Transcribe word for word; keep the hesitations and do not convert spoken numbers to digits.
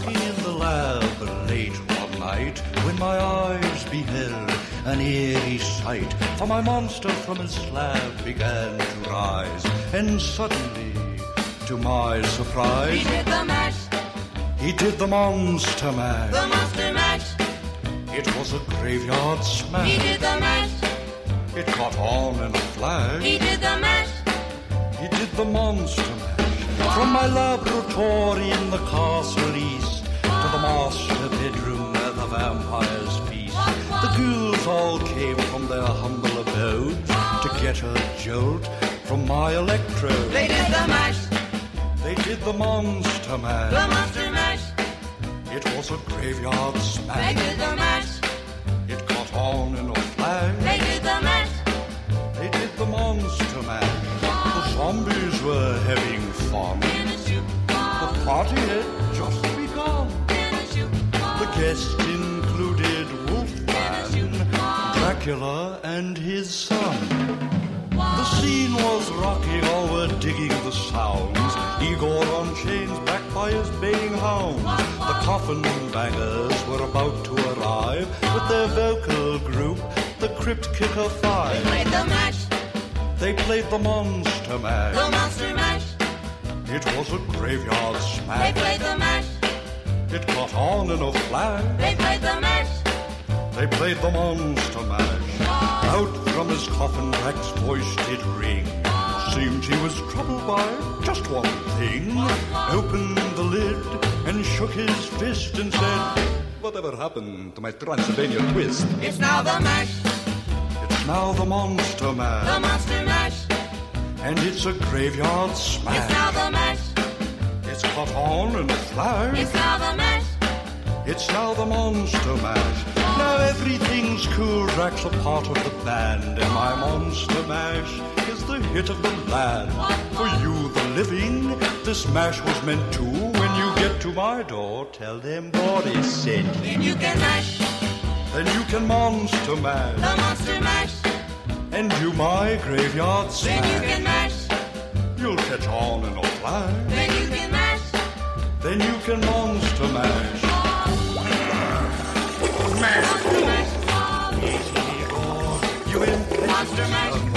working in the lab late one night when my eyes beheld an eerie sight. For my monster from his slab began to rise, and suddenly, to my surprise, he did the mash. He did the monster mash. The monster mash. It was a graveyard smash. He did the mash. It caught on in a flash. He did the mash. He did the monster mash. From my laboratory in the castle east to the master bedroom where the vampires feast, the ghouls all came from their humble abodes to get a jolt from my electrode. They did the mash. They did the monster mash. The monster mash. It was a graveyard smash. They did the mash. It caught on in a flash. They did the mash. They did the monster mash. The zombies were having fun. In a shoe ball. The party had just begun. In a shoe ball. The guests included Wolfman, Dracula, and his son. The scene was rocking, all were digging the sounds. Igor on chains, backed by his baying hounds. The coffin bangers were about to arrive with their vocal group, the Crypt Kicker Five. They played the mash. They played the monster mash. The monster mash. It was a graveyard They smash. played the mash. It caught on in a flash. They played the mash. They played the monster mash. Out from his coffin, Drac's voice did ring. Seemed he was troubled by just one thing. Opened the lid and shook his fist and said, "Whatever happened to my Transylvania twist?" It's now the mash. It's now the monster mash. The monster mash. And it's a graveyard smash. It's now the mash. It's caught on in a flash. It's now the mash. It's now the monster mash. Now everything's cool. Drac's a part of the band, and my monster mash is the hit of the land. For you, the living, this mash was meant to. When you get to my door, tell them Boris said. Then you can mash. Then you can monster mash, The monster mash. and do my graveyard Then you smash. can mash. You'll catch on in a flash. Then you can mash. Then you can monster mash. Monster mash. You in Monster mash.